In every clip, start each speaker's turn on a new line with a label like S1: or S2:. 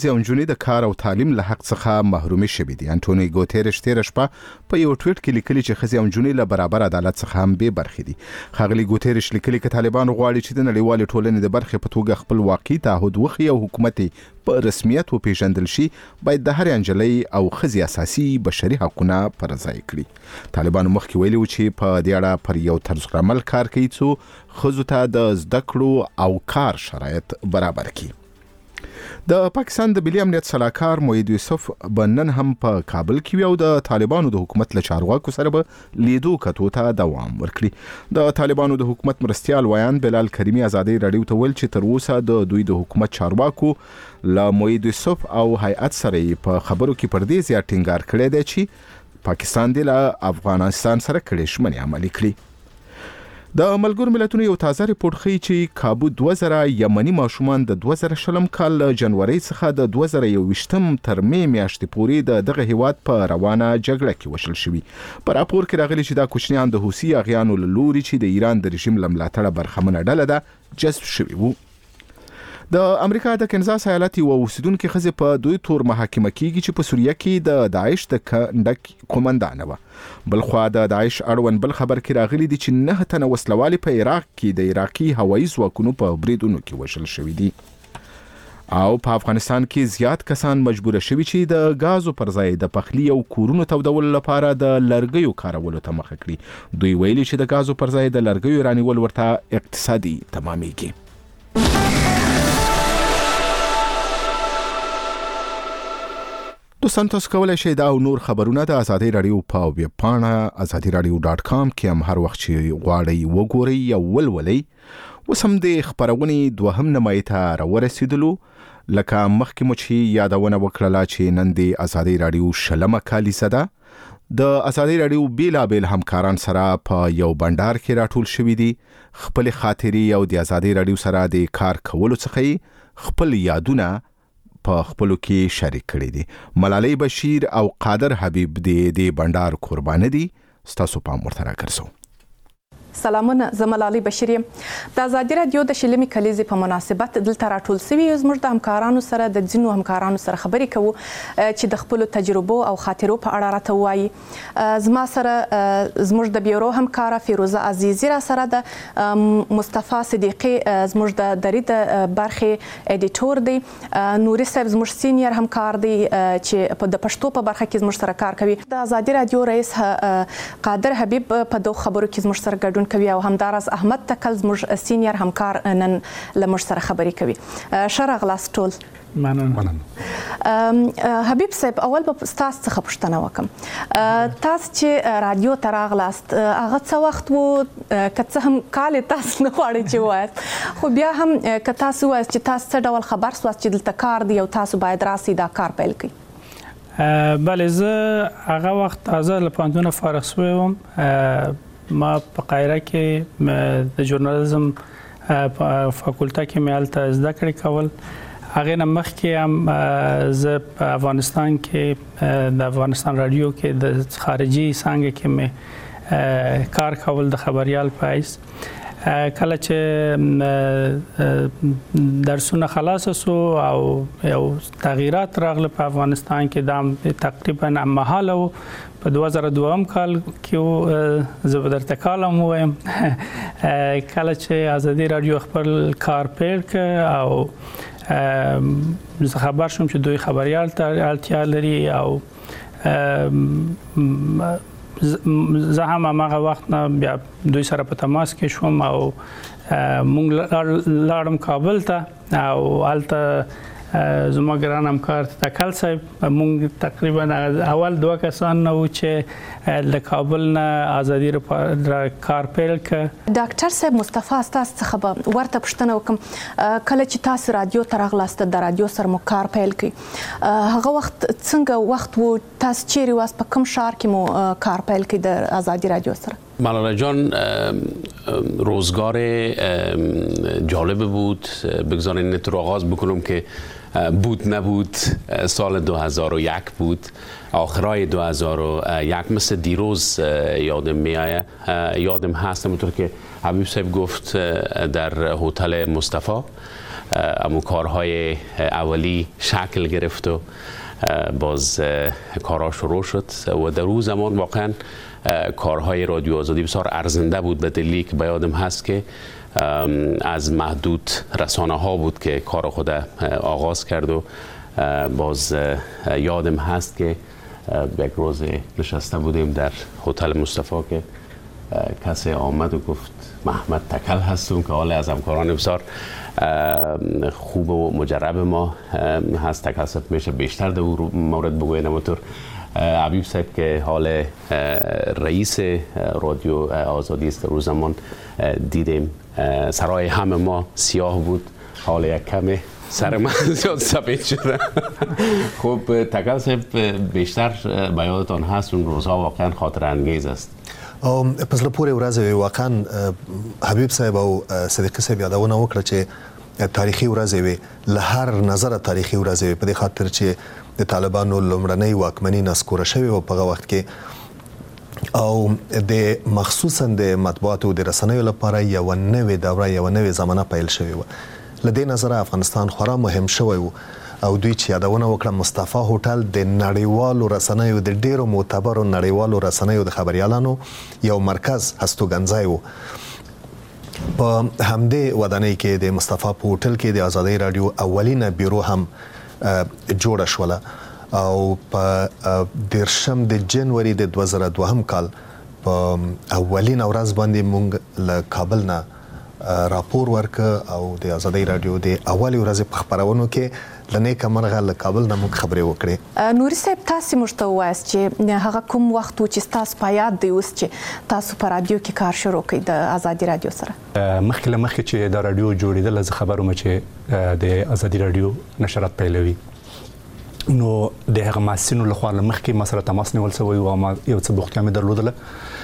S1: ځوانجونې د کار او تعلیم له حق څخه محرومې شوې دي. انټونی ګوتيرش تیر شپه په یو ټویټ کې لیکلي چې ښځې او نجونې له برابر عدالت څخه هم بې برخې دي. ښاغلي ګوتيرش لیکلي چې طالبان غواړي چې د نړیوالې ټولنې د برخې په توګه خپل واقعي تعهد وښيي او حکومت په رسمیت وپېژندل شي. باید د هرې نجلۍ او ښځې اساسي بشري حقونه پر ځای کړي. طالبان مخکې ویلي و چې په دې اړه پر یو طرز عمل کار کوي څو ښځو ته د زده کړو او کار شرایط برابر کړي. د پاکستان د ملي امنیت صلاحکار موحد یوسف بنن هم په کابل کې او د طالبانو د حکومت له چارواکو سره به لیدو کتو ته دوام ورکړي. د طالبانو د حکومت مرستیال ویان بلال کریمی ازادي رادیو ته ویل چې تر اوسه د دوی د حکومت چارواکو له موحد یوسف او هیئت سره په خبرو کې پر دې زیات ټینګار کړی دی چې پاکستان د افغانستان سره کړي شمنې عملي کړي. د ملګرو ملتونو یو تازه ریپورت ښیي چې کابو 2000 یمني ماشومان د 2000 کال جنوري څخه د 2021 تر می میاشتې پورې دغه هیواد په روانه جګړه کې وشل شوي. په راپور کې راغلي چې دا کوچنیان د حوثي اغیانو له لوري چې د ایران د رژیم له ملاتړه برخمنه ډله ده جذب شوي وو. د امریکا د کنزاس ایالت یو اوسیدونکو ښځه په دوی تور محاکمه کیږي چې په سوریه کې د داعش د کندک قومندان و. بلخوا د داعش اړوند بل خبر کې راغلي دي چې 9 تنه وسلوالي په عراق کې د عراقي هوایي ځواکونو په بریدونو کې وشل شوي دي. او په افغانستان کې زیات کسان مجبور شوي چې د غازو پر ځای د پخلی او کورونو تودولو لپاره د لرګیو کارولو ته مخه کړي. دوی ویلي چې د غازو پر ځای د لرګیو رانیول ورته اقتصادي تمامېږي. دوستان تاسو کولای شئ دا او نور خبرونه د ازادي رادیو په ویب پاڼه azadiradio.com کې هم هر وخت چې غواړئ وګورئ یا ولولئ. اوس هم د خبرونې دوهم نیمایي ته راورسېدلو. لکه مخکې مو چې یادونه وکړله چې نن د ازادي رادیو 40مه کالیزه ده. د ازادي رادیو بیلابیل همکاران سره په یو بندر کې راټول شوي دي. خپل خاطرې او د ازادي رادیو سره د کار کولو څخه خپل یادونه په خپلو کې شریک کړي دي. ملالۍ بشیر او قادر حبیب د بندر قرباني دي. ستاسو پام ورته راګرځو.
S2: سلامونه، زه ملالۍ بشیر یم. د ازادي رادیو د 40مې کلیزې په مناسبت دلته راټول سوي یو. زموږ د همکارانو سره د ځینو همکارانو سره خبرې کوو چې د خپلو تجربو او خاطرو په اړه راته وایي. زما سره زموږ د بیورو همکاره فیروزه عزیزی را سره ده. مصطفی صدیقی زموږ د دري د برخې ایډیټور دی. نوري صاحب زموږ سینیر همکار دی چې د پښتو په برخه کې زموږ سره کار کوي. د ازادي رادیو رئیس قادر حبیب په دوه خبرو کې زموږ سره ګډون کوي او همدارس احمد تکل زموږ سینیر همکار نن له موږ سره خبرې کوي. ښه راغلاست ټول.
S3: مننه.
S2: حبیب صاحب، اول به تاسو څخه پوښتنه وکم. تاسو چې رادیو ته راغلاست هغه څه وخت وو؟ که څه هم کال تاسو نه غواړئ چې ووایاست، خو بیا هم که تاسو ووایاست چې تاسو څه ډول خبر سواست چې دلته کار دی او تاسو باید راسئ دا کار پیل کړئ.
S3: بله، زه هغه وخت تازه له پوهنتونه فارغ شوی وم. ما په قاهره کې د ژورنالیزم فاکولټه کې مې هلته زده کړې کول. هغې نه مخکې هم زه په افغانستان کې د افغانستان رادیو کې د خارجي څانګه کې مې کار کول د خبریال په حیث. کله چې درسونه خلاص شو او یو تغییرات راغله په افغانستان کې، دا تقریبا مهاله و. په 2002 کال کې زه به درته کالم ووایم کله چې ازادي رادیو خپل کار پیل کړ او زه خبر شوم چې دوی خبریال ته اړتیا لري او زه هم هغه وخت نه بیا دوی سره په تماس کې شوم او مونږ لاړم کابل ته او هلته زما ګران همکار تکل صاحب، مونږ تقریبا اول 2 کسان نه وو چې له کابل نه ازادي را کار پیل کړ.
S2: ډاکټر صاحب، مصطفی تاسو څخه به ورته پوښتنه وکم. کله چې تاسو رادیو ته راغلاست د رادیو سره مو کار پیل کړ، هغه وخت څنګه وخت وو؟ تاسو چیرې واست؟ په کوم ښار کې مو کار پیل کړ د ازادي رادیو سره؟
S4: ملاله جان، روزگار جالب بود. بگذارین تو آغاز بکنم که بود نبود سال 2001 بود، آخرای 2001 مثل دیروز یادم میآید. یادم هست همونطور که حبیب صاحب گفت در هتل مصطفی امو کارهای اولی شکل گرفت و باز کارها شروع شد و در اون زمان واقعا کارهای رادیو آزادی بسیار ارزنده بود، به دلیلی که به یادم هست که از محدود رسانه ها بود که کار خود آغاز کرد و باز یادم هست که یک روز نشسته بودیم در هتل مصطفی که کسی آمد و گفت محمد تکل هستم که حال از همکاران بسیار خوب و مجرب ما هست. تکل صاحب میشه بیشتر در مورد بگوید، نمونطور حبیب صاحب که حال رئیس رادیو آزادی است. روز زمان دیدیم سرای همه ما سیاه بود، حال یک کمه سر من زیاد سفید شده. خب تکل صاحب بیشتر به یادتان هست اون روزها واقعا خاطر انگیز است.
S5: پس لپاره ورځ واقعا حبیب صاحب او صدیقی صاحب یادونه وکړه چې تاریخي ورځ وي، له هر نظر تاریخي ورځ وي، په دې خاطر چې د طالبانو لومړنۍ واکمني نسکوره شوې و په هغه وخت کې، او د مخصوصا د مطبوعاتو د رسنیو لپاره یو نوې دوره، یو نوې زمانه پیل شوې و. له دې نظره افغانستان خورا مهم شوی و او دوی چې یادونه وکړه مصطفی هوټل د نړیوالو رسنیو د ډیرو معتبرو نړیوالو رسنیو د خبريالانو یو مرکز هستوګنځای و. په همدې ودانۍ کې د مصطفی په هوټل کې د آزادۍ رادیو اولینه بیرو هم جوړه شوله او په 10 د جنوري د 2002 کال په اولینه ورځ باندې مونږ له کابل نه راپور ورک او د آزادۍ رادیو د اولي ورځ په خبرونو کې لنې کمرغه له کابل نه موږ خبرې وکړې.
S2: نوري صاحب تاسو مشته وایست چې هغه کوم وخت چې تاسو پایاد دی اوس چې تاسو په رادیو کې کار شروع کړئ د آزادۍ رادیو سره؟
S6: مخکې چې د رادیو جوړېدل زه خبروم چې د آزادۍ رادیو نشرات پیلوي، نو د هغه ماسینو لخوا مخکې ما سره تماس نیول شوی و، ما یو څه بوختیا مې درلودله،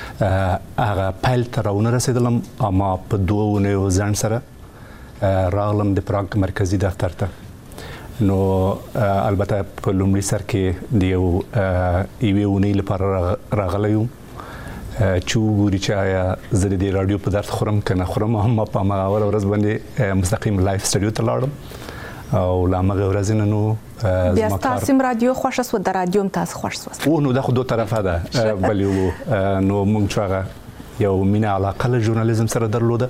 S6: هغه پیل ته راونه رسیدلم، اما په 2 اونیو ځان سره راغلم د پراګ مرکزی دفتر ته. نو البته په لومړي سر کې د یوې اونۍ لپاره راغلی یم چې وګوري چې آیا زه د رادیو په درد خورم که نه خورم. هم په هماغه ورځ باندې مستقیم لایف سټډیو ته لاړم او له هماغې ورځې نه نو
S2: بیا ستاسو هم رادیو خوښه سوه، د رادیو هم تاسو خوښ سوست؟
S6: نو دا خو 2 طرفه ده، بلې نو موږ چې هغه یو مینه علاقه له ژورنالیزم سره درلوده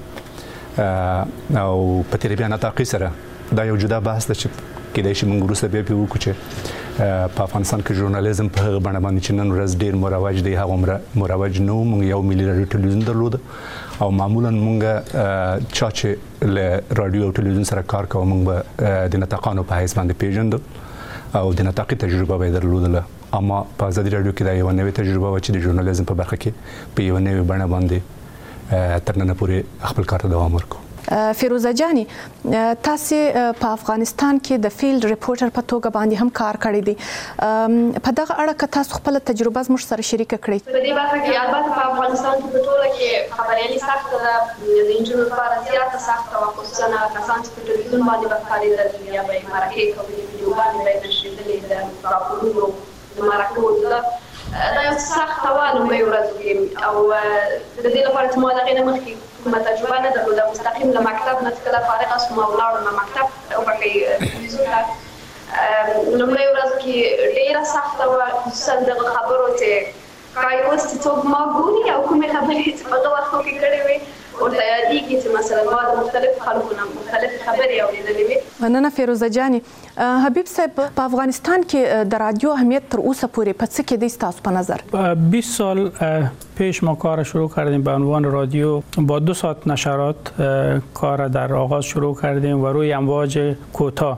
S6: او په تېرې بیا نطاقي سره دا یو جدا بحث ده چې کېدای شي موږ وروسته بیا پرې وکړو چې په افغانستان کې ژورنالیزم په هغه بڼه باندې چې نن ورځ ډېر مروج دی هغومره مروج نه و. موږ یو ملي راډیو ټلویزیون درلوده او معمولا موږ چا چې له راډیو او ټلویزیون سره کار کوو موږ به د نطاقانو په حیث باندې پیژندو او د نطاقي تجربه به یې درلودله. اما په آزادۍ راډیو کې دا یوه نوې تجربه وه چې د ژورنالیزم په برخه کې په یوه نوې بڼه باندې تر ننه پورې خپل کار ته دوام ورکوو.
S2: فیروزه جاني، تاسو په افغانستان کې د فیلډ ریپورټر په توګه باندې هم کار کړی دی. په دغه اړه که تاسو خپل تجربه زموږ سره شریکه کړئ؟
S7: په دې برخه کې البته په افغانستان کې په ټوله کې خبريالي سخته ده، د انجونو لپاره زیاته سخته وه، خصوصا هغه کسان چې په ټلویزیون باندې به ښکارېدل یا به یې مرکې کولې، ویډیوګانې به یې نشرېدلې د راپورونو د مرکو. دا یو سخته وه لومړۍ ورځو کې او د دې لپاره چې ما د هغې نه مخکې کومه تجربه نه درلوده، مستقیم له مکتب نه چې کله فارغه شوم او ولاړم مکتب وبښئ تلویزیون ته، لومړۍ ورځو کې ډېره سخته وه، خصوصا دغه خبرو چې ښایي اوس چې څوک ما ګوري او کومې خبرې چې په هغه وختو کې کړې وې ورته یادېږي چې مثلا ما د مختلفو خلکو نه مختلفې خبرې اورېدلې وې.
S2: مننه فیروزه جاني. حبیب صاحب، په افغانستان کې د رادیو اهمیت تر اوسه پورې په څه کې دی ستاسو په نظر؟
S3: 20 سال پیش ما کار شروع کردیم به عنوان رادیو، با 2 ساعت نشرات کار در آغاز شروع کردیم و روی امواج کوتاه،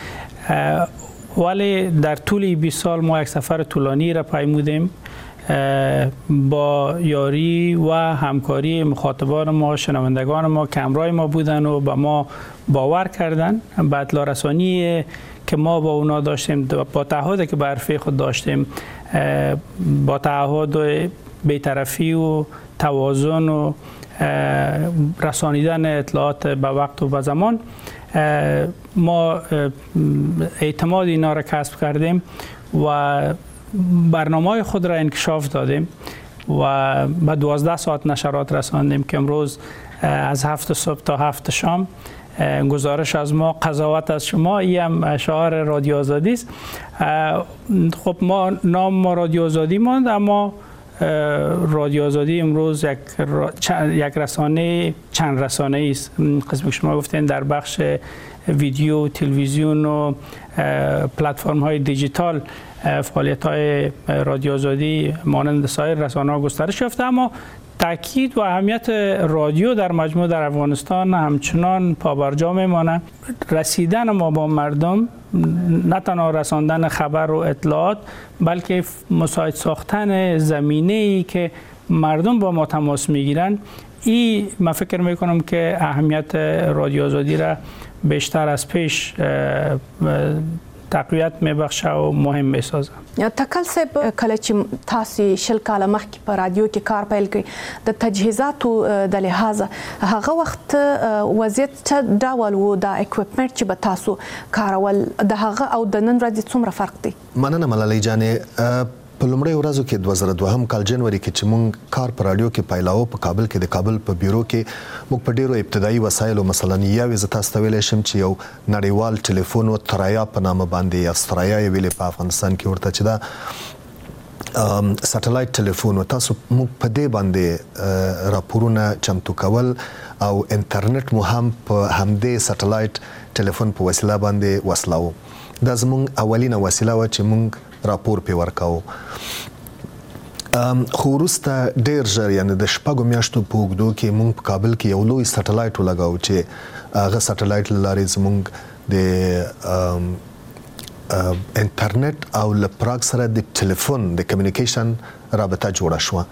S3: ولی در طول 20 سال ما یک سفر طولانی را پیمودیم با یاری و همکاری مخاطبان ما، شنوندگان ما که همراه ما بودن و به ما باور کردن به اطلاع رسانی که ما با اونا داشتیم، با تعهدی که به حرفه خود داشتیم، با تعهد بی‌طرفی و توازن و رسانیدن اطلاعات به وقت و به زمان، ما اعتماد اینا را کسب کردیم و برنامه خود را انکشاف دادیم و به 12 ساعت نشرات رساندیم که امروز از 7 صبح تا 7 شام گزارش از ما، قضاوت از شما، این هم شعار رادیو آزادی است. خب ما نام ما رادیو آزادی ماند، اما رادیو آزادی امروز یک رسانه چند رسانه است. قسمی که شما گفتین در بخش ویدیو، تلویزیون و پلتفرم های دیجیتال فعالیت های رادیو آزادی مانند سایر رسانه ها گسترش یافته، اما تاکید و اهمیت رادیو در مجموع در افغانستان همچنان پابرجا میمانه. رسیدن ما با مردم، نه تنها رساندن خبر و اطلاعات، بلکه مساعد ساختن زمینه‌ای که مردم با ما تماس میگیرن، این من فکر میکنم که اهمیت رادیو آزادی را بیشتر از پیش تقویت میبخشه و مهم میسازه.
S2: تکل صاحب، کله چې تاسو شل کاله مخکې په رادیو کې کار پیل کړی، د تجهیزاتو د لحاظه هغه وخت وضعیت څه ډول و؟ د اکوپمنټ چې به تاسو کارول د هغه او د نن ورځې څومره فرق دی؟
S5: مننه ملالۍ جانې. په لومړی ورځو کې 2002 کال جنوري کې چې مونږ کار په رادیو کې پیلاو په کابل کې، د کابل په بیرو کې مونږ په ډیرو ابتدایي وسایلو، مثلا یو زه تاسو ته ویلی شم چې یو نړیوال ټلیفون و ترایا په نامه باندې، یا سترایا یې ویلې په افغانستان کې ورته، چې دا سټلایټ ټلیفون و، تاسو مونږ په دې باندې راپورونه چمتو کول او انټرنیټ مو هم په همدې سټلایټ ټلیفون په وسیله باندې وصلاو. دا زمونږ اولینه وسیله وه چې مونږ راپور پې ورکاو. خو وروسته ډېر ژر، یعنې د 6 میاشتو په اوږدو کې مونږ په کابل کې یو لوی سټلایټ ولګاو چې هغه سټلایټ له لارې زمونږ د انټرنیټ او له پراګ سره د ټلیفون د کمیونیکیشن رابطه جوړه شوه.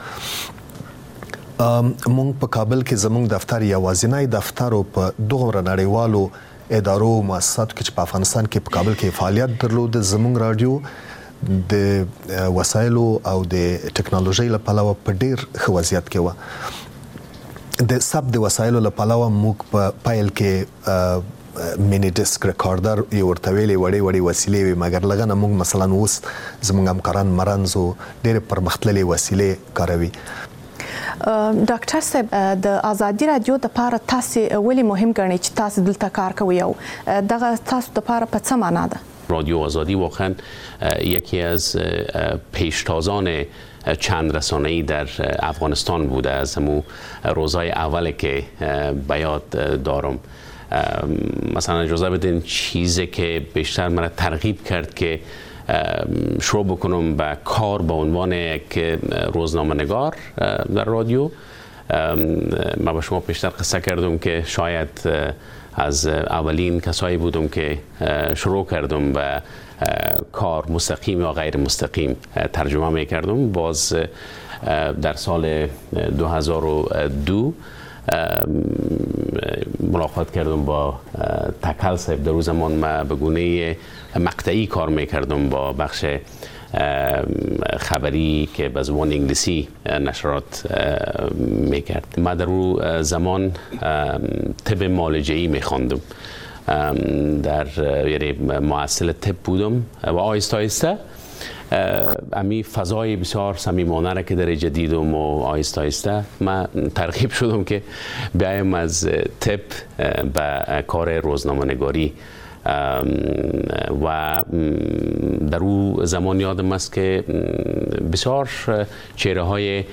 S5: مونږ په کابل کې زمونږ دفتر یوازینی دفتر په دومره نړیوالو ادارو او مؤسساتو کې چې په افغانستان کې په کابل کې فعالیت درلود، زمونږ رادیو د وسایلو او د ټکنالوژي له پلوه په ډیر ښه وضعیت کې و. د سب د وسایلو له پلوه موږ په پایل کې مینی ډیسک ریکارډر یو ورته ویلې وړې وسیلې وي، مګر لږ نه موږ مثلا اوس زموږ همکاران مرنځ او ډېرې پرمختللې وسیلې کاروي.
S2: ډاکټر صاحب، د ازادي رادیو د لپاره تاسو ولې مهم ګڼئ چې تاسو دلته کار کوئ او دغه تاسو د لپاره په څه معنا ده؟
S4: رادیو آزادی واقعا یکی از پیشتازان چند رسانه‌ای در افغانستان بوده. از همون روزهای اولی که به یاد دارم، مثلا اجازه بدین چیزی که بیشتر مرا ترغیب کرد که شروع بکنم به کار به عنوان یک روزنامه‌نگار در رادیو. من به شما پیشتر قصه کردم که شاید از اولین کسایی بودم که شروع کردم به کار مستقیم یا غیر مستقیم ترجمه میکردم. باز در سال 2002 ملاقات کردم با تکل صاحب. در اون زمان من به گونه مقطعی کار میکردم با بخش خبری که به زبان انگلیسی نشرات میکرد. من در اون زمان طب معالجه‌ای میخواندم، در یعنی معسل طب بودم و آهسته آهسته امی فضای بسیار صمیمانه را که در جدیدم و آهسته آهسته من ترغیب شدم که بیایم از طب به کار روزنامه‌نگاری. و در او زمان یادم است که بسیار چهره های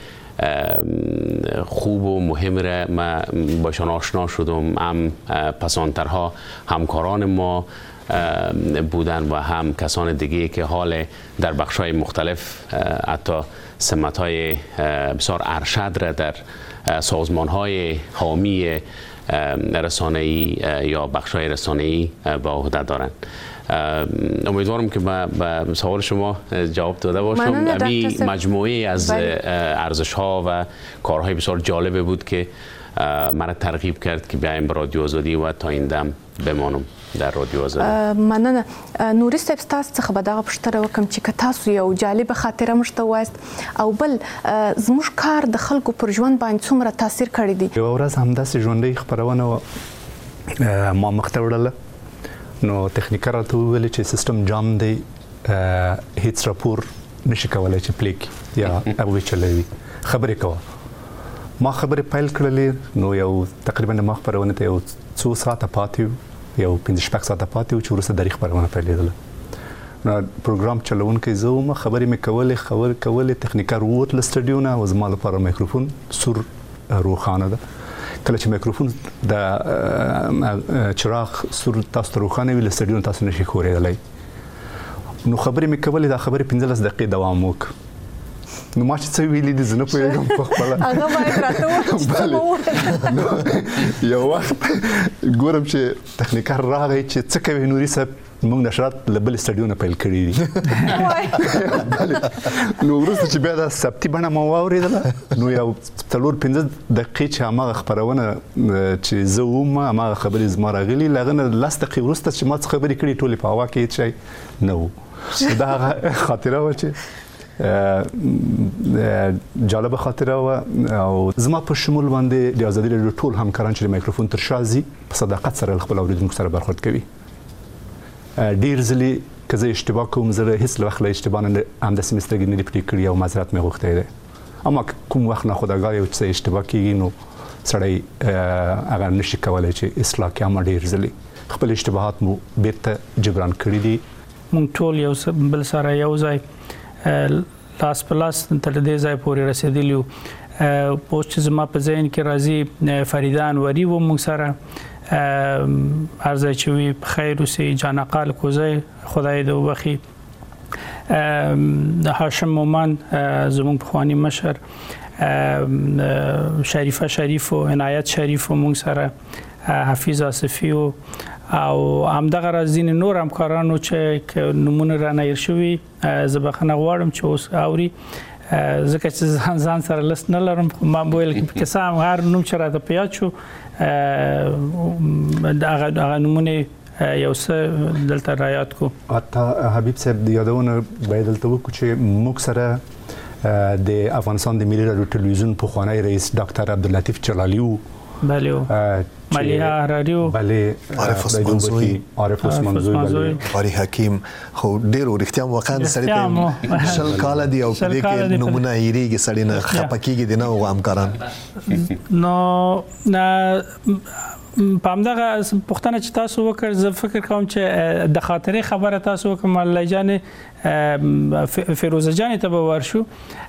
S4: خوب و مهم را من باشان آشنا شدم. هم پسانترها همکاران ما بودن و هم کسان دیگه که حال در بخش‌های مختلف حتی سمت‌های بسیار ارشد را در سازمان‌های حامی رسانه‌ای یا بخش‌های رسانه‌ای به عهده دارند. امیدوارم که به سوال شما جواب داده باشم. امی مجموعه از ارزش‌ها و کارهای بسیار جالبه بود که مرا ترغیب کرد که بیایم به رادیو آزادی و تا این دم بمانم در رادیو آزادی.
S2: مننه. نوري صاحب، تاسو څخه به دغه پوښتنه وکم چې که تاسو یو جالبه خاطره موږ ته وایست او بل زموږ کار د خلکو پر ژوند باندې څومره تاثیر کړی دی؟
S6: یو ورځ همداسې ژوندۍ خپرونه ما مخ ته وړله، نو تخنیکر راته وویل چې سیستم جام دی، هیڅ راپور نشي کولی چې پلی کړي یا هغوی چلوي، خبرې کوه. ما خبرې پیل کړلې، نو یو تقریبا ما خپرونه ته یو څو ساعته پاتې یو 15 ساعته پاتې چې ورسره د خبرونه پیلېدل نو پروګرام چلونکي زه ما خبرې مې کولې تخنیکر ووت له سټډیو نه او زما لپاره میکروفون سور روخانه ده کله چې میکروفون د چراغ سور تاسو روخانه ویل سټډیو تاسو نشي خورېدلای نو خبرې مې کولې دا خبرې 15 دقیقې دوام وک نو ما چې څه ویلې دي زنه پوهېږم په خپل
S2: هغه باید راته
S6: یو وخت ګورم چې تخنیکر راغی چې څه کوي نوري صاحب موږ نشرات لبل سټډیو نه پیل کړی دي نو ورسته چې بیا د سبتي بڼه مو واورېدل نو یو 3-5 دقیقې چې هغه خبرونه چې زه وم هغه خبرې زما راغلي لغنه لاس دقیقې ورسته چې ما خبرې کړې ټولې په هوا کې شي نو دا خاطره و چې جالب خاطره او زما په شمول باندې د ازادي راډیو ټول همکاران چې میکروفون تر شازي په صداقت سره خپل اوریدونکو سره برخورد کوي ډیر ځلې که زه اشتباه کوم زه هیڅ وخت له اشتباه نه همداسې مې سترګې نه دي پټې کړي او معذرت مې غوښتی دی اما کوم وخت ناخودآګاه یو څه اشتباه کېږي نو سړی هغه نشي کولی چې اصلاح کړي اما ډیر ځلې خپل اشتباهات مو بیرته جبران کړي دي
S3: موږ ټول یو بل سره یو ځای لاس په لاس تر دې ځای پورې رسېدلي یو اوس چې زما په ذهن کې راځي فریده انوري و موږ سره ارزه چوي بخیر اوسې جانقال کوزی خدای دې وبخي د هاشم مومن زموږ پخوانی مشر شریفه شریف او عنایت شریف موږ سره حفیظ آصفی او همدغه راځین نور همکارانو چې نمونه را نه شوي زبخنه غواړم چې اوس اوري ځکه چې ځان سره لست نه لرم ما ویل کې سم هر نوم چې راته پیاد شو هغه نمونه یو څه دلته رایات کو
S6: حتی حبیب صاحب یادونه باید دلته وکړو چې موږ سره د افغانستان د ملي راډیو ټلویزیون پخوانی رئیس ډاکټر عبداللطیف جلالی
S3: بله ملیحه حراریو
S5: بله عارف عثمانزوی باری حکیم خو ډیرو رښتیا واقعا سړی ته شل کال دی او په دې کې نمونه یریږي سړی نه خپکیږي دی نه او همکاران
S3: نو پامدغه پښتنه چې تاسو وکړ زه فکر کوم چې د خاطرې خبره تاسو وکړم الله جان فیروزه جان ته به ورشو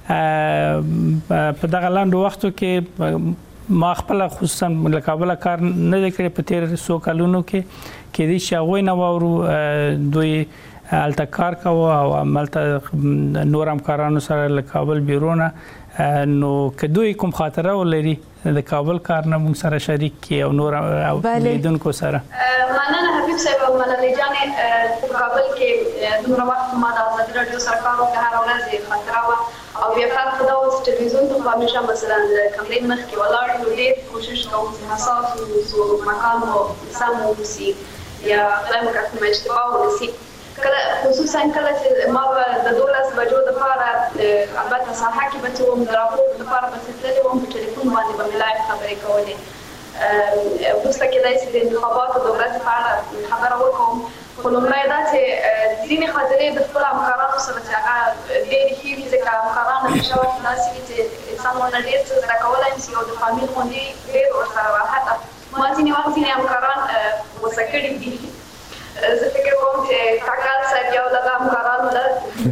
S3: په دغه لاندو وختو کې ما خپل خصوصا له کابل کار نه کړی په تیر سو کلونو کې دې شاوې نه وورو دوی التکار کوو او عملته نور همکارانو سره له کابل بیرونه نو کدوې کوم خاطره ولري د کابل کار نه موږ سره شریک کی او نور لیدونکو سره
S7: مننه حبیب صاحب او ملالۍ جانې په کابل کې دومره وخت ما د ازادي راډیو سره کار وکړ هر ورځ خاطره و او بیا فرق دا اوس ټلویزیون ته همیشه مثلا کمرې مخکې ولاړ یو ډېر کوشش کوم چې حساس اوسو مکان مو سم واوسي یا خدای مو کړه اشتباه ونشي خصوصا کله چې ما د 12 بجو لپاره البته ساحه کې به وم د راپور لپاره به تللې وم په ټلیفون باندې به لایو خبرې کولې وروسته کېدای شي د انتخاباتو د ورځې په اړه خبره وکړم خو لومړی دا چې ځینې خاطرې د خپلو همکارانو سره چې هغه ډېرې ښې وي ځکه همکاران همیشه وخت داسې وي چې انسان ورنه ډېر څه زده کولی شي او د فامیل غوندې ډېر ورسره حتی ما ځینې وخت ځینې همکاران غوسه کړي دي زه فکر کوم چې کاکال صاحب یو دغه همکارانو له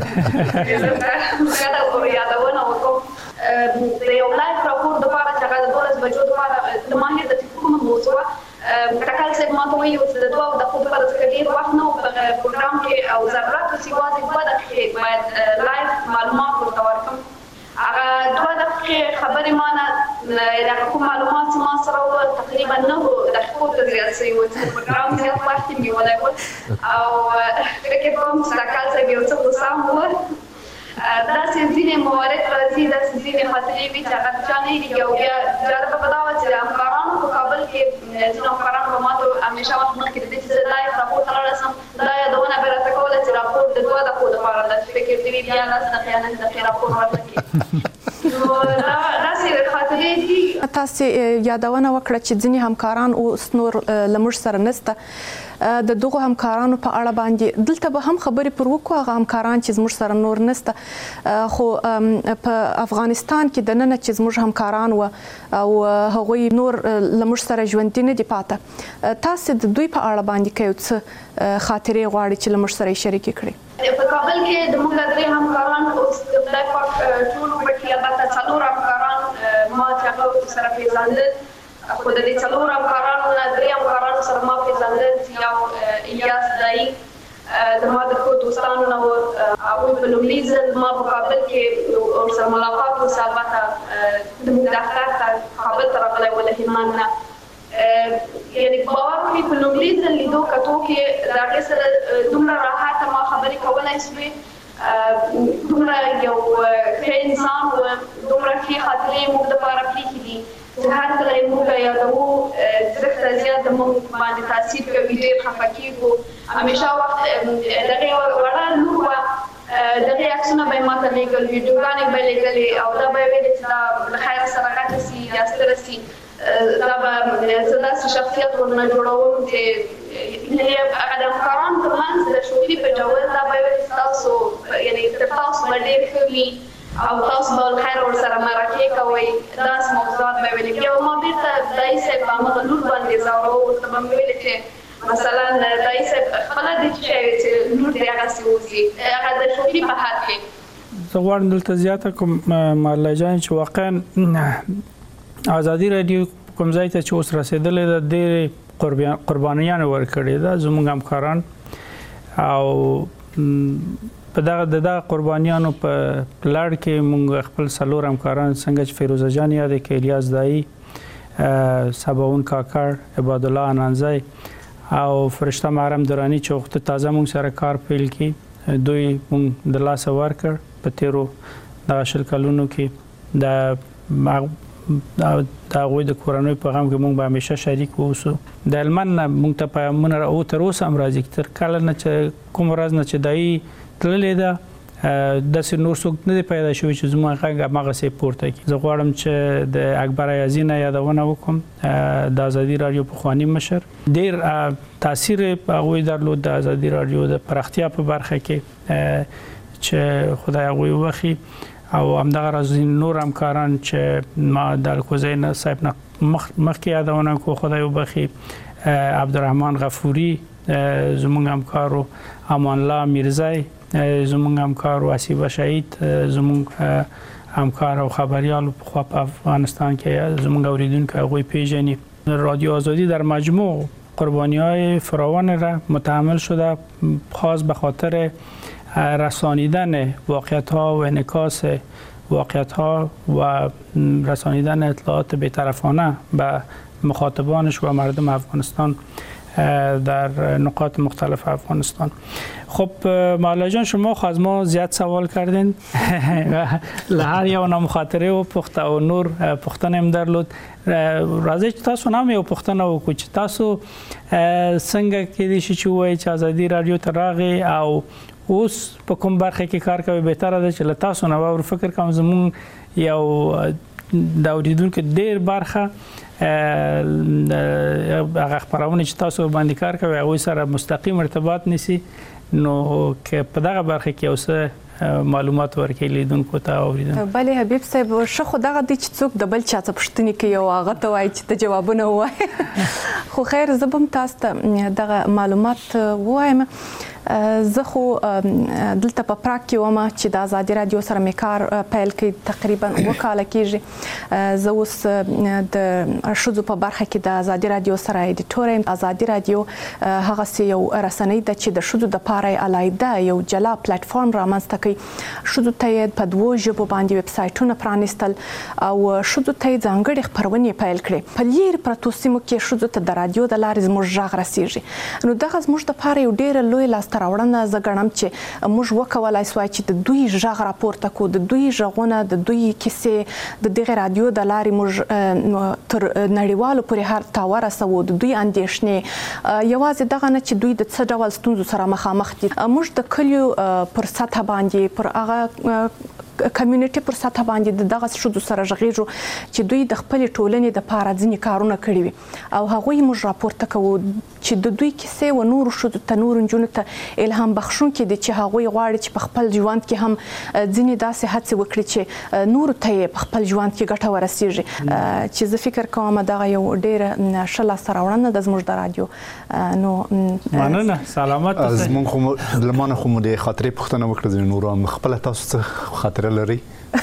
S7: یادونه وکړم د یو لایف راپور دپاره چې هغه د 12 بجو دپاره د ماهر د ټلیفون موضوع کاکال صاحب ما ته وایي چې د 2 دقیقو دپاره څخه ډېر وخت نه و په پروګرام کې او ضرورت اوس یوازې 2 دقیقې باید لایف معلومات ورته ورکړم هغه 2 دقیقې خبرې ما نه هغه کوم معلومات چې ما سره وو تقریبا 9 دقیقو ته زیات شوي وو چې پروګرام زیات وخت یې نیولی و او فکر کوم چې کاکال صاحب یو څه غوسه هم و داسې ځینې موارد راځي داسې ځینې خاطرې وي چې هغه چا نه هېرېږي او بیا جالبه به دا وه چې همکارانو په کابل کې ځینو همکارانو به ما ته همیشه وخت مخکې د دې چې زه لایف راپور ته لاړه شم دا یادونه به راته کوله چې راپور د 2 دقیقو دپاره ده چې فکر دې وي بیا 10 دقیقې 9 دقیقې راپور ورته کړي نو داسې خاطرې دي
S2: تاسو یادونه وکړه چې ځینې همکاران اوس نور له موږ سره نشته د دغه همکارانو په اړه باندې دلته به هم خبرې پر وکړو هغه همکاران چې زموږ سره نور نسته خو په افغانستان کې د نن چې زموږ همکاران او هغوی نور لمر سره ژوند نه دی پاته تاسو د دوی په اړه باندې کوي څه خاطرې غواړي چې لمر سره شریک کړي
S7: په کابل کې د موږ درې همکاران اوس د خدای پاک ټول وړتیا البته څلور همکاران ما چې هغه سره پیژندل خو د دې څلور همکارانو نه درې همکارانو سره ما پیژندل چې یو الیاس دای د ما د خو دوستانو نه او په لومړي ځل ما په کابل کې ورسره ملاقات وکړ البته د موږ دفتر ته کابل ته راغلی و له هلمند نه یعنی باور مې په لومړي ځل لیدو کتو کې د هغې سره دومره راحته ما خبرې کولی شوې دومره یو ښه انسان و دومره ښې خاطرې موږ دپاره پرېښي دي چې هر کله یې موږ یادوو زړه ته زیات د موږ باندې تاثیر کوي ډېر خفه کېږو همیشه وخت د هغې وړه لور وه د هغې عکسونه به یې ما ته لېږل ویډیوګانې به یې لېږلې او دا به یې ویلې چې دا له خیره سره غټه سي یا ستره سي دا به زه داسې شخصیت ورنه جوړوم چې هغه د همکارانو ترمنځ د شوخي په ډول دا به ویل چې تاسو یعنې تر تاسو به ډېر ښه وي او تاسو به الخیر ورسره مرکې کوئ داسې موضوعات به ویلې بیا به ما بېرته دایي صاحب په همغه لور باندې ځوروو ورته به مې ویلې چې مثلا دایي صاحب خپله دې څه شی وي چې لور دې هغسې اوسي هغه د شوخي په حد کې
S3: زه غواړم دلته زیاته کړم ماله جان چې واقعا ازادي رادیو کوم ځای ته چې اوس رسیدلې ده ډېرې قربانیانې ورکړې ده زموږ همکاران او په دغه قربانیانو په لړ کې موږ خپل څلور همکاران څنګه چې فیروزه جان یادې کړې الیاس دایي سباون کاکړ عباد الله انانزی او فرشته محرم درانی چې وخت تازه موږ سره کار پیل کړي دوی موږ د لاسه ورکړ په تیرو دغه شل کلونو کې د هغوی د کورنۍ په غم کې موږ به همیشه شریک اوسو د هلمند نه موږ ته پیغامونه او تر اوسه هم راځي تر کله نه چې کوم ورځ نه چې دایي تللې ده داسې نور څوک نه دی پیدا شوی چې زما غږ هماغسې پورته کړي زه غواړم چې د اکبر ایازي نه یادونه وکړم د ازادي راډیو پخواني مشر ډېر تاثیر هغوی درلود د ازادي راډیو د پراختیا په برخه کې چې خدای هغوی وبخي او همدغه راز نور همکاران چې ما د الکوزین صاحب نه مخکې یادونه کو خدای وبخي عبدالرحمن غفوري زموږ همکارو امان الله میرزای زموږ همکارو اسیبه شهید زموږ همکار او خبریال په افغانستان کې زموږ اوریدونکو هغوی پیژني رادیو آزادی در مجموع قربانی‌های فراوان را متحمل شده خاص به خاطر رسانیدن واقعیت‌ها و انعکاس واقعیت‌ها و رسانیدن اطلاعات بی‌طرفانه به مخاطبانش و مردم افغانستان در نقاط مختلف افغانستان. خب مولا جان شما از ما زیاد سوال کردین لهر یو مخاطره و پخته و نور پختن هم درلود راځي چې تاسو نام یو پښتنه وکړو چې تاسو څنګه کې دي چې وایي چې ازادي رادیو ته راغی او اوس په کوم برخه کې کار کوي بهتره ده چې له تاسو نه ور فکر کوم زمون یو د اوریدونکو ډیر برخه هغه خبرونه چې تاسو باندې کار کوي هغه سره مستقیم ارتباط نسی نو که په دغه برخه کې اوسه معلومات ورکړي لیدونکو ته اوریدونکو
S2: بله حبیب صاحب شخو دغه د څوک د بل چا څه پښتني کوي او هغه ته وایي چې ته جوابونه وایي خو خیر زبم تاسو ته دغه معلومات وایم زه خو دلته په پراګ کې وم چې د ازادي رادیو سره مې کار پیل کړ تقریبا وکاله کېږي زه اوس د ښځو په برخه کې د ازادي رادیو سره ایډیټور یم ازادي رادیو هغه یو رسنۍ ده چې د ښځو د پاره علایده یو جلا پلیټفارم رامنځته کوي ښځو ته په دوو ژبو باندې ویب سایټونه پرانیستل او ښځو ته ځانګړي خبرونه پیل کړې په لیر پرتو سیمو کې ښځو ته د رادیو د لارې زموږ غږ رسیږي نو دغه زموږ د پاره یو ډیر لوی لاسته راوړنه زه ګڼم چې موږ وکولای سو چې د دوی غږ راپورته کو د دوی غږونه د دوی کیسې د دغه رادیو د لارې موږ تر نړیوالو پورې هر تا ورسو د دوی اندېښنې یوازې دغه نه چې دوی د څه ډول ستونزو سره مخامخ دي موږ د کلیو پر سطح باندې پر هغه کمیونټي پر سطح باندې دغه شذو سره ژغېږو چې دوی د خپل ټولنې د پاره ځینې کارونه کړي وي او هغوی موږ راپورته کوو چې د دوی کیسې و نور شذو ته نور نجونو ته الهام بخښونکي دي چې هغوی غواړي چې په خپل ژوند کې هم ځینې داسې هڅې وکړي چې نور ته په خپل ژوند کې ګټه ورسیږي چې زه فکر کوم دغه یو ډېره ښه لاسته راوړنه ده زموږ د رادیو. نو
S3: مننه سلامت اوسئ.
S6: زموږ خو لمانه خو د خاطرې پوښتنه وکړه نور هم خپل تاسو څه خاطره لري؟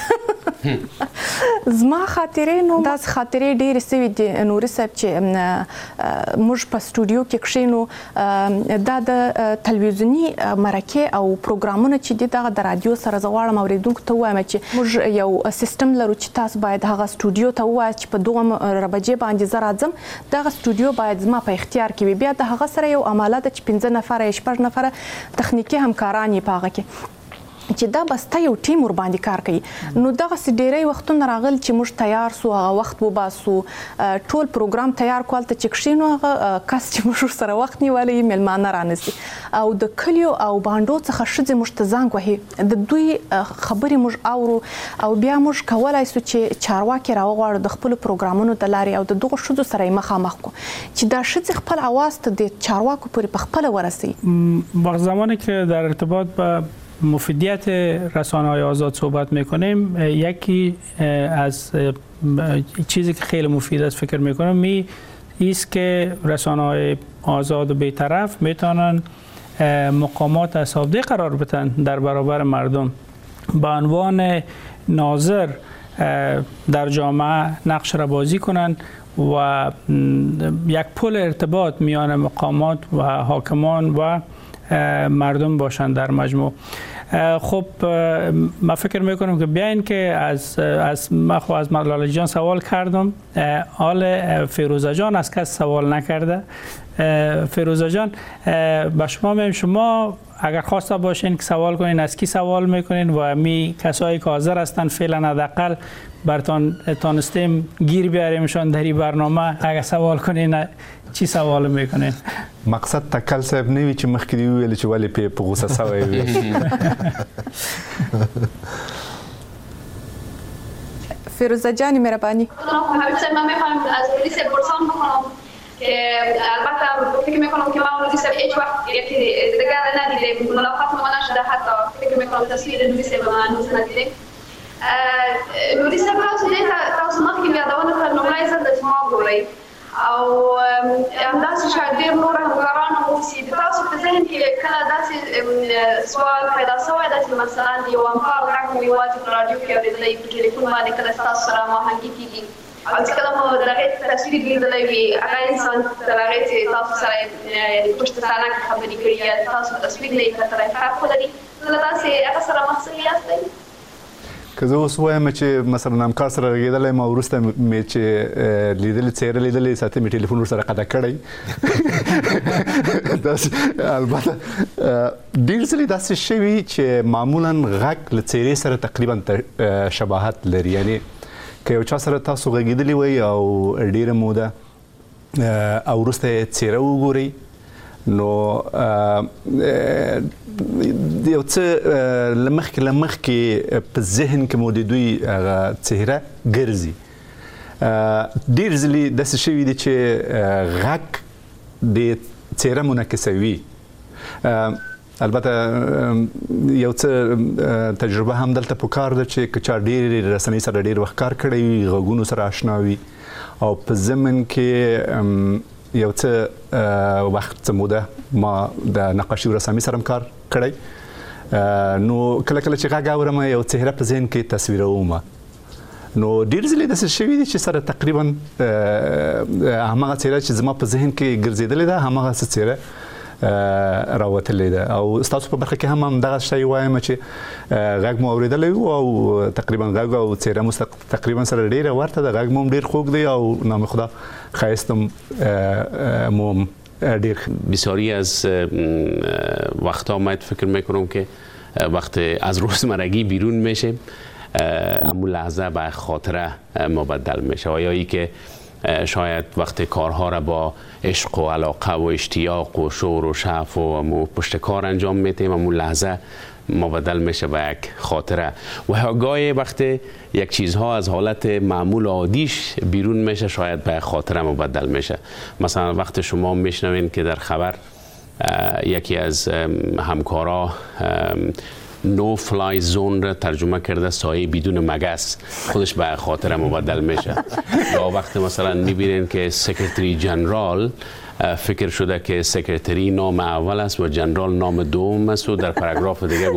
S2: زما خاطرې نو داس خاطرې ډېرې سوي دي نوري صاحب چې موږ په سټوډیو کې کښینو دا د تلویزیوني مرکې او پروګرامونه چې دي دغه د رادیو سره زه غواړم اوریدونکو ته ووایم چې موږ یو سیستم لرو چې تاسو باید هغه سټوډیو ته ووایاست چې په 2 بجې باندې زه راځم دغه سټوډیو باید زما په اختیار کې وي بیا د هغه سره یو عماله ده چې 15 نفره یا 6 نفره تخنیکي همکاران یې په هغه کې چې دا بسته یو ټیم ور باندې کار کوي نو دغه ډیری وختونه راغل چې موږ تیار سو هغه وخت وباسو ټول پروګرام تیار کول ته چې کښینو هغه کس چې موږ سره وخت نیولې ملمانه رانسي او د کلیو او باندو څخه شذ موږ ته زنګ وهي د دوی خبرې موږ اورو او بیا موږ کولای سو چې چارواکي راوغواړو د خپل پروګرامونو د لارې او د دغه شذ سره مخامخ کو چې دا شذ خپل اواز ته د چارواکو پورې په خپل ورسي.
S3: با زمانی که در ارتباط با مفیدیت رسانه‌های آزاد صحبت میکنیم یکی از چیزی که خیلی مفید است فکر میکنم است که رسانه‌های آزاد و بی‌طرف میتونن مقامات اساتید قرار بدن در برابر مردم به عنوان ناظر در جامعه نقش را بازی کنند و یک پل ارتباط میان مقامات و حاکمان و مردم باشند در مجموع. خب من فکر میکنم که بیاین که از لاله جان سوال کردم آل فیروزه جان از کس سوال نکرده. فیروزه جان به شما میگم شما اگر خواسته باشین که سوال کنین از کی سوال میکنین و می کسایی که حاضر هستن فعلا حداقل برتان تانستیم گیر بیاریمشان در این برنامه اگر سوال کنین چی سوال میکنین؟
S6: مقصد تکل صاحب نه وی چې مخکې دی ویل چې ولې په غوسه سوی وي.
S2: فیروزه جان مهربانی.
S7: حبیب صاحب من میخوام از پلیس پرسان بکنم که البته فکر میکنم که ما پلیس هیچ وقت یکی دیگر ندیده ملاقات ما نشده حتی فکر میکنم تصویر نوری صاحب ما هنوز ندیده. نوری صاحب تاسو مخکې یادونه کړل لومړی ځل چې ما ګورئ او همداسې شاید ډېر نور همکاران هم اوسي د تاسو په ذهن کې کله داسې سوال پیدا شوی ده چې مثلا د یو همکار غږ مو یوازې په راډیو کې اورېدلی په ټلیفون باندې کله ستاسو سره هماهنګي کېږي او چې کله مو د هغې تصویر لیدلی وي هغه انسان تر هغې چې تاسو سره پشت صحنه کې خبرې کړي یا تاسو تصویر نه یې کتلی فرق ولري نو تاسې هغه سره مخ شوي یاستئ؟
S6: که زه اوس وایم چې مثلا همکار سره غږېدلی ما وروسته مې چې لیدلې څېره لیدلې ساعتې مې ټلیفون ورسره قطع کړی البته ډېر ځلې داسې شوي چې معمولا غږ له څېرې سره تقریبا شباهت لري یعنی که یو چا سره تاسو غږېدلي وئ او ډېره موده او وروسته یې څېره وګورئ نو یو څه لمخ کې په ذهن کې مو د دوی څهره ګرځي. ډېر ځلې داسې شوي دي چې غږ د څهره منعکسوي. البته یو څه تجربه هم دلته په کار ده چې که چا ډېرې رسنۍ سره ډېر وخت کار کړی وي غږونو سره اشنا وي او په ضمن کې یو څه وخت څه موده ما د نقاشي او رسامي سره کار کړی نو کله کله چې غږ اورم یو څهره په ذهن کې تصویروم نو ډېر ځلې داسې شوي دي چې سره تقریبا هماغه څهره چې زما په ذهن کې ګرځېدلې ده هماغه څهره راوتلې ده او ستاسو په برخه کې هم دغه شی وایم چې غږ مو اورېدلی و او تقریبا غږ او څهره مو تقریبا سره ډېره ورته ده غږ مو هم ډېر خوږ دی او نام خدا ښایستم مو ډېر.
S4: بسیاری از وقتها من فکر میکنم که وقت از روزمرگی بیرون میشیم همون لحظه به خاطره مبدل میشه و یا ای که شاید وقت کارها را با عشق و علاقه و اشتیاق و شور و شعف و پشت کار انجام میتیم همون لحظه مبدل میشه به یک خاطره و گاهی وقتی یک چیزها از حالت معمول عادیش بیرون میشه شاید به خاطره مبدل میشه. مثلا وقتی شما میشنوین که در خبر یکی از همکارا نو فلای زون را ترجمه کرده سایه بدون مگس، خودش به خاطره مبدل میشه. یا وقتی مثلا میبینین که سکرتری جنرال فکر شده که سکرتری نام اول است و جنرال نام دوم است و در پاراگراف دیگه